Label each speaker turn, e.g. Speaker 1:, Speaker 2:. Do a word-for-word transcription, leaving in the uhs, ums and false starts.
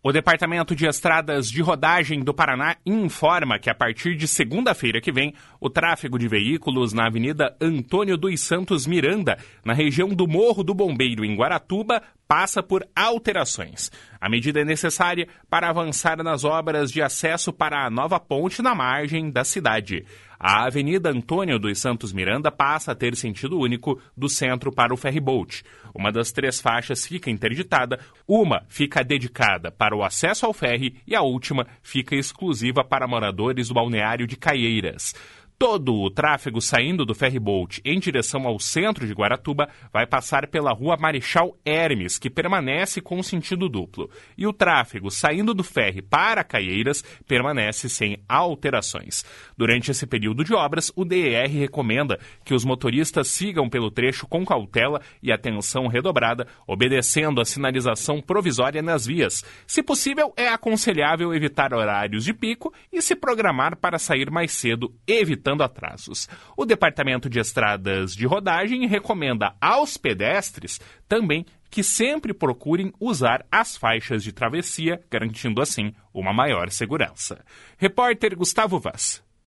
Speaker 1: O Departamento de Estradas de Rodagem do Paraná informa que a partir de segunda-feira que vem, o tráfego de veículos na Avenida Antônio dos Santos Miranda, na região do Morro do Bombeiro, em Guaratuba, passa por alterações. A medida é necessária para avançar nas obras de acesso para a nova ponte na margem da cidade. A Avenida Antônio dos Santos Miranda passa a ter sentido único do centro para o ferryboat. Uma das três faixas fica interditada, uma fica dedicada para o acesso ao ferry e a última fica exclusiva para moradores do balneário de Caieiras. Todo o tráfego saindo do ferryboat em direção ao centro de Guaratuba vai passar pela rua Marechal Hermes, que permanece com sentido duplo. E o tráfego saindo do ferry para Caieiras permanece sem alterações. Durante esse período de obras, o D E R recomenda que os motoristas sigam pelo trecho com cautela e atenção redobrada, obedecendo a sinalização provisória nas vias. Se possível, é aconselhável evitar horários de pico e se programar para sair mais cedo, evitando atrasos. O Departamento de Estradas de Rodagem recomenda aos pedestres também que sempre procurem usar as faixas de travessia, garantindo assim uma maior segurança. Repórter Gustavo Vaz.